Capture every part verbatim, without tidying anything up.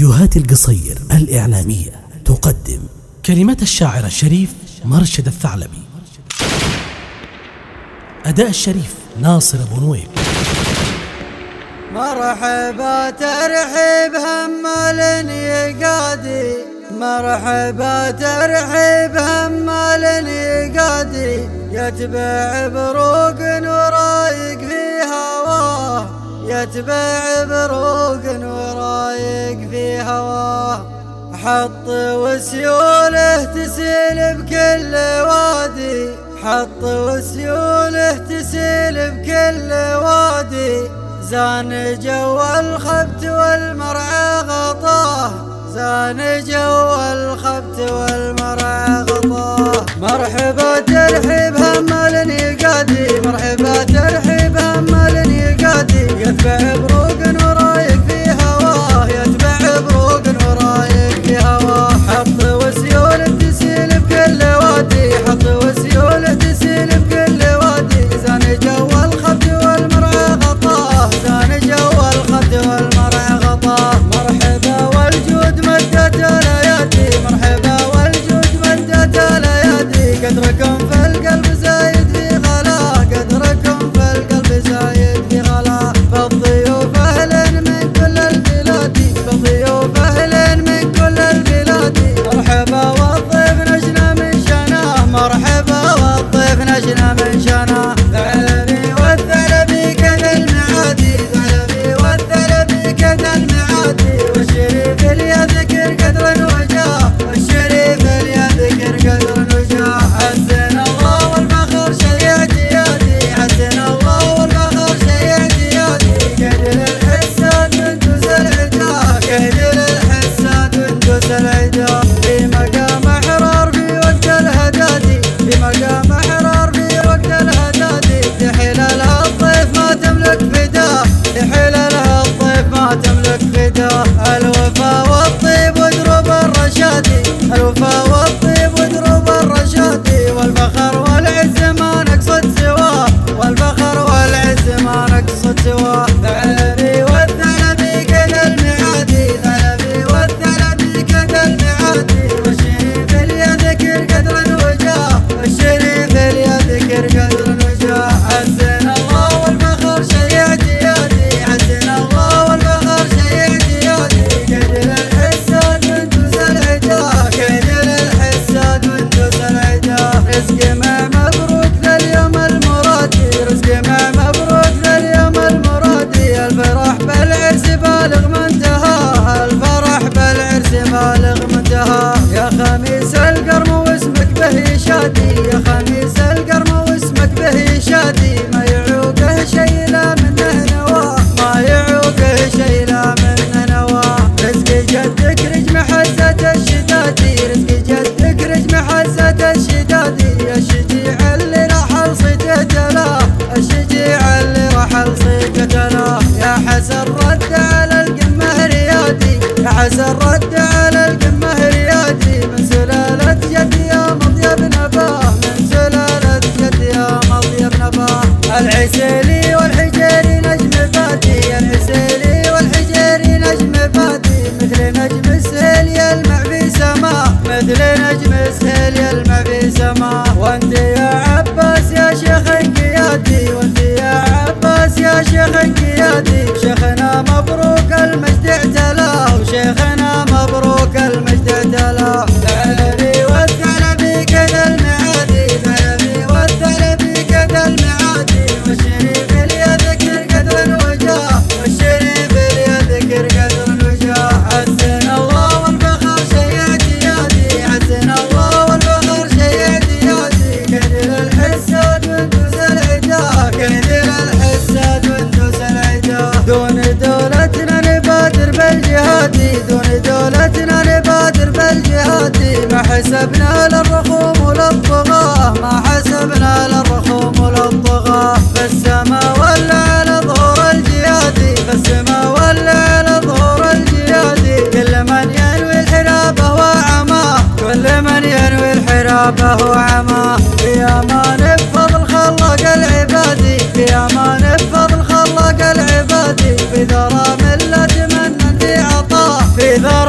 فيديوهات القصير الإعلامية تقدم كلمات الشاعر الشريف مرشد الثعلبي، أداء الشريف ناصر أبو نويب. مرحبا ترحيب همال يقادي، مرحبا ترحيب همال يقادي، يتبع بروق ورايق في هواه، يتبع بروق ورايق في هواه. حط وسيوله تسيل بكل وادي، حط وسيوله تسيل بكل وادي. زان جو الخبت والمرعى غطاه، زان جو الخبت والمرعى غطاه. مرحبا ترحيب همال يقادي، مرحبا ترحيب همال يقادي، يتبع بروق ورايق في هواه، يتبع بروق ورايق في هواه. حط وسيوله تسيل بكل وادي، حط وسيوله تسيل بكل وادي. زان جو الخبت والمرعى غطاه، زان جو الخبت والمرعى غطاه. مرحبا والجود مدت الايادي، مرحبا والجود مدت الايادي. قدركم في القلب زايد في غلاه، قدركم في القلب زايد في غلاه. بالضيوف اهل من كل البلاد، بالضيوف اهل من كل البلاد. مرحبا والضيف نجنا من شاناه، مرحبا والضيف نجنا من شاناه. ثعلبي والثعلبي كذا المعادي، ثعلبي والثعلبي كذا المعادي. والشريف اللي يذكر قدر وجاه، والشريف اللي يذكر قدر وجاه. حسن الله والفخر شيء اعتيادي، حسن الله والفخر شيء اعتيادي. كيد الحساد وانتوس العدا، كيد الحساد وانتوس العدا. في مقام احرار في وقت الهدادي، في مقام احرار في وقت الهدادي. لحلالها الضيف ما تملك فداه، لحلالها الضيف ما تملك فداه. الوفا والطيب ودروب الرشادي، الوفا والطيب ودروب الرشادي. والفخر والعز ما نقصد سواه، والفخر والعز ما نقصد سواه. ثعلبي والثعلبي كذا المعادي، ثعلبي والثعلبي كذا المعادي. والشريف اللي يذكر قدر وجاه، والشريف اللي يذكر قدر وجاه. حسن الله والفخر شيء اعتيادي، حسن الله والفخر شيء اعتيادي. كيد الحساد وانتوس العدا، كيد الحساد وانتوس العدا. رزق ما مبروك ذا اليوم المرادي، رزق ما مبروك ذا اليوم المرادي. الفرح بالعرس بالغ منتهاه، الفرح بالعرس بالغ منتهاه. يا خميس القرم واسمك به شادي، يا خميس القرم واسمك به شادي. ما يعوقه شي لا منه نواه، ما يعوقه شي لا منه نواه. رزق جدك رجم حزة الشدادي، رزق جدك رجم حزة الشدادي. يا الشجيع اللي رحل صيته تلاه، الشجيع اللي رحل صيته تلاه. يا حسن رد على القمة ريادي، يا حسن رد على القمة ريادي. من سلالة جد يا مطيب نباه، من سلالة جد يا مطيب نباه. العسيلي والحجيري نجم بادي، العسيلي والحجيري نجم بادي. مثل نجم السهيل يلمع في سماه، مثل نجم السهيل يلمع في سماه. وانت يا عباس يا شيخ قيادي، وانت يا عباس يا شيخ قيادي. شيخنا مبروك المجد اعتلاه، وشيخنا مبروك المجد اعتلاه. ثعلبي والثعلبي كذا المعادي، ثعلبي والثعلبي كذا المعادي. والشريف اللي يذكر قدر وجاه، والشريف اللي يذكر قدر وجاه. حسن الله والفخر شيء اعتيادي، حسن الله والفخر شيء اعتيادي. كيد الحساد وانتوس العدا، كيد الحساد وانتوس العدا. دون دولتنا نبادر بالجهادي، دون دولتنا نبادر بالجهادي. ما حسبنا للرخوم وللطغاة، ما حسبنا للرخوم وللطغاة. فالسما ولا على ظهور الجهادي، فالسما ولا على ظهور الجهادي. كل من ينوي الحرابة وعماه، كل من ينوي الحرابة وعماه. في امان بفضل خلق العبادي، في امان بفضل خلق العبادي. في ذرى ملة من في عطاه، في ذرى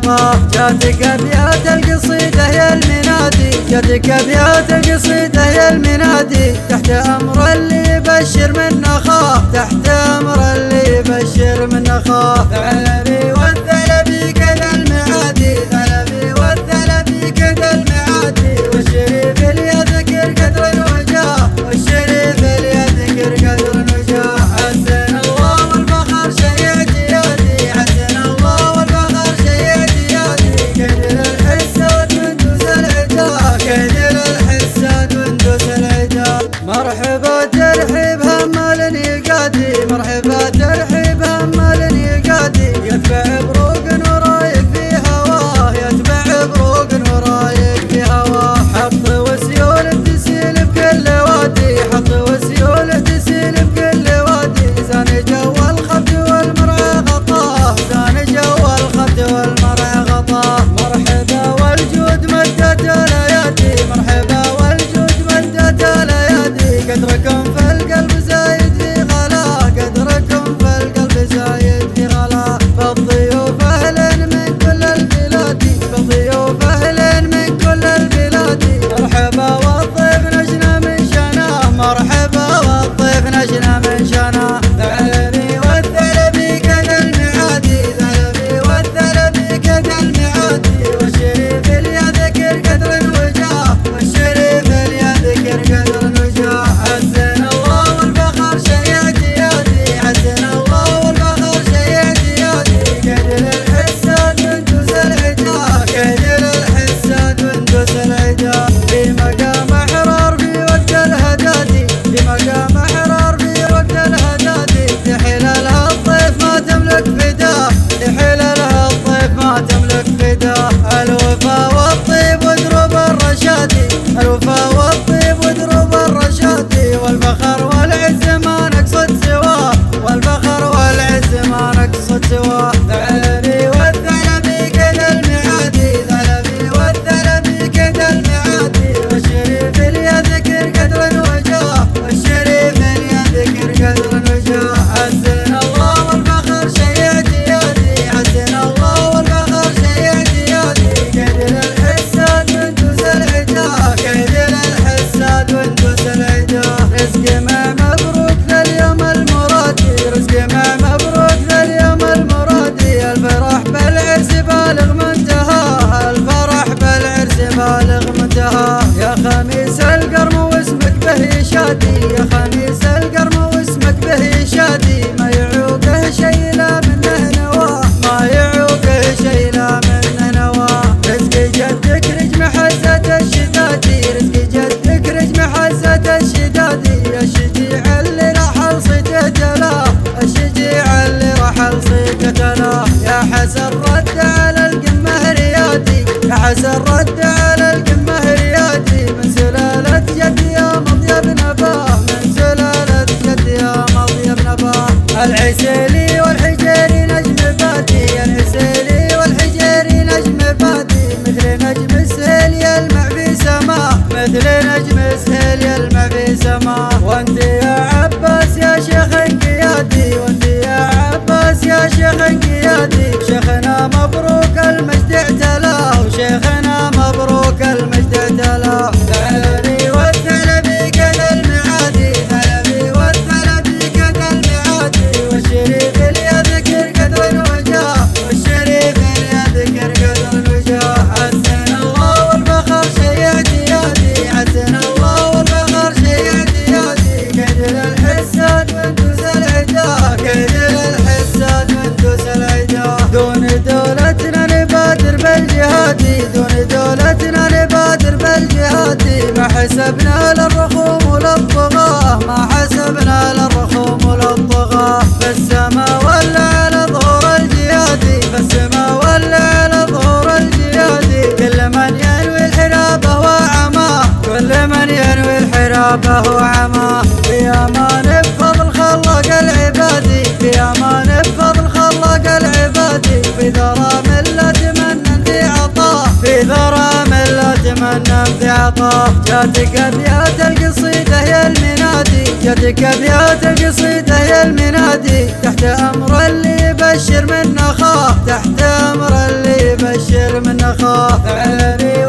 خطاه. جاتك ابيات القصيدة يا المنادي، جاتك ابيات القصيدة يا المنادي، تحت امر اللي يبشر من اخاه، تحت امر اللي يبشر من اخاه. ثعلبي والثعلبي كذا المعادي، ثعلبي والثعلبي كذا المعادي، والشريف اللي يذكر قدر الوجاه، والشريف اللي يذكر قدر الوجاه. حسن الله والفخر شيع اعتيادي، حسن الله والفخر شيع اعتيادي، كدر الحساد وندوس العدا، كدر الحساد وندوس العدا. مرحبا ترحيب همال يقادي، مرحبا ترحيب همال يقادي، يتبع بروق ورايق في هواه، يتبع بروق ورايق في هواه. حط وسيول تسيل بكل وادي، حط وسيول تسيل بكل وادي، زان جو الخط والمرعى غطاه، زان جو الخط والمرعى غطاه. مرحبا والجود مدت الايادي، مرحبا والجود مدت الايادي، قدركم في القلب زايد في غلاه، قدركم في القلب زايد في غلاه. بالضيوف اهل من كل البلاد، بالضيوف اهل من كل البلاد، مرحبا والضيف نجنا من شاناه، مرحبا والضيف نجنا من شاناه. ثعلبي والثعلبي كذا المعادي، ثعلبي والثعلبي كذا المعادي، والشريف اللي يذكر قدر الوجاه، والشريف اللي يذكر قدر الوجاه. حسن الله والفخر شيع اعتيادي، حسن الله والفخر شيع اعتيادي، كدر الحساد وندوس العدا، كدر الحساد وندوس العدا. في مقام احرار في وقت الهدادي، في مقام احرار في وقت الهدادي، لحلالها الضيف ما تملك فداه، لحلالها الضيف ما تملك فداه. الوفا والطيب ودروب الرشادي، الوفا والطيب ودروب الرشادي، والفخر والعز ما نقصد سواه، والفخر والعز ما نقصد سواه. ثعلبي والثعلبي كذا المعادي، ثعلبي والثعلبي كذا المعادي، والشريف اللي يذكر قدر الوجاه، والشريف اللي يذكر قدر الوجاه. حسن الله والفخر شيع اعتيادي، حسن الله والفخر شيع اعتيادي، كدر الحساد وندوس العدا، كدر الحساد وندوس العدا. رزق ما مبروك ذا اليوم المرادي، رزق ما مبروك ذا اليوم المرادي، الفرح بالعرس بالغ منتهاه، الفرح بالعرس بالغ منتهاه. يا خميس القرم واسمك به شادي، يا خميس القرم واسمك به شادي، ما يعوقه شي لا منه نواه، ما يعوقه شي لا منه نواه. رزق جدك رجم حزة الشدادي، رزق جدك رجم حزة الشدادي، الشجيع اللي رحل صيته له، الشجيع اللي رحل صيته له. يا حسن رد على القمة ريادي، يا حسن رد على القمة ريادي، من سلالة جد يا مطيب نباه، من سلالة جد يا مطيب نباه. العسيلي والحجيري نجم بادي، العسيلي والحجيري نجم بادي، مثل نجم السهيل يلمع في سماه، مثل نجم السهيل يلمع في سماه. وانت يا عباس يا شيخ انقيادي، وانت يا عباس يا شيخ انقيادي، شيخنا مبروك المجد اعتلاه، وشيخنا مبروك المجد اعتلاه. ثعلبي والثعلبي كذا المعادي، ثعلبي والثعلبي كذا المعادي، والشريف اللي يذكر قدر الوجاه، والشريف اللي يذكر قدر الوجاه. حسن الله والفخر شيع اعتيادي، حسن الله والفخر شيع اعتيادي، كدر الحساد وندوس العدا، كدر الحساد وندوس العدا. دون دولتنا نبادر بالجهادي، دون دولتنا نبادر بالجهادي، ما حسبنا للرخوم وللطغاة، ما حسبنا للرخوم وللطغاة. فالسما ولا على ظهور الجهادي، فالسما ولا على ظهور الجهادي، كل من ينوي الحرابة وعماه، كل من ينوي الحرابة وعماه. في امان بفضل خلق العبادي، في امان بفضل خلق العبادي، في ذرى من لا تمنى في عطاه، في ذرى من لا تمنى في عطاه. جاتك ابيات القصيدة يا المنادي، جاتك ابيات القصيدة يا المنادي، تحت امر اللي يبشر من اخاه، تحت امر اللي يبشر نخاف على